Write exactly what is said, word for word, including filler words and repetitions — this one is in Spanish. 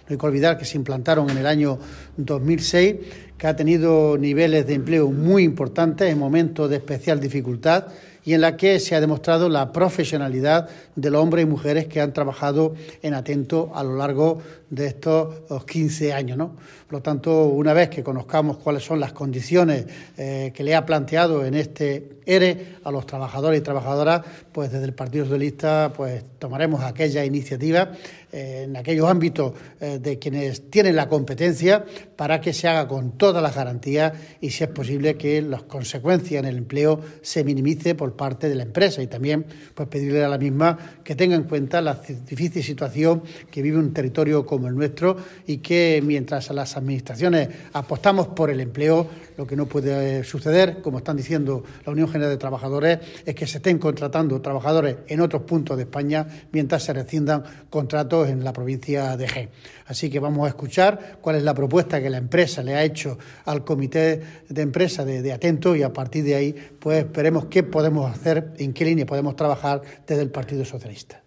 No hay que olvidar que se implantaron en el año dos mil seis, que ha tenido niveles de empleo muy importantes en momentos de especial dificultad y en la que se ha demostrado la profesionalidad de los hombres y mujeres que han trabajado en Atento a lo largo de estos quince años, ¿no? Por lo tanto, una vez que conozcamos cuáles son las condiciones eh, que le ha planteado en este E R E a los trabajadores y trabajadoras, pues desde el Partido Socialista pues tomaremos aquellas iniciativas eh, en aquellos ámbitos eh, de quienes tienen la competencia para que se haga con todas las garantías y, si es posible, que las consecuencias en el empleo se minimice por parte de la empresa, y también pues pedirle a la misma que tenga en cuenta la difícil situación que vive un territorio como el nuestro, y que mientras a las administraciones apostamos por el empleo, lo que no puede suceder, como están diciendo la Unión General de Trabajadores, es que se estén contratando trabajadores en otros puntos de España mientras se rescindan contratos en la provincia de Jaén. Así que vamos a escuchar cuál es la propuesta que la empresa le ha hecho al comité de empresa de, de Atento, y a partir de ahí pues veremos qué podemos hacer, en qué línea podemos trabajar desde el Partido Socialista.